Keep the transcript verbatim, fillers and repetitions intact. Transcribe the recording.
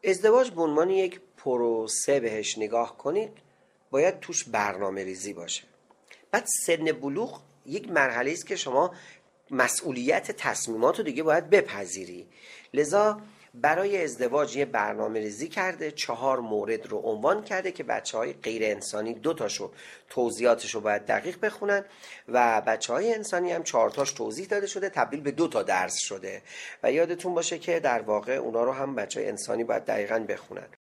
ازدواج به عنوان یک پروسه بهش نگاه کنید، باید توش برنامه ریزی باشه. بعد سن بلوغ یک مرحله است که شما مسئولیت تصمیمات رو دیگه باید بپذیری. لذا برای ازدواج یه برنامه ریزی کرده، چهار مورد رو عنوان کرده که بچه های غیر انسانی دو تاشو توضیحاتش رو باید دقیق بخونن و بچه های انسانی هم چهار تاش توضیح داده شده، تبدیل به دو تا درس شده و یادتون باشه که در واقع اونا رو هم بچه های انسانی باید دقیقاً بخونن.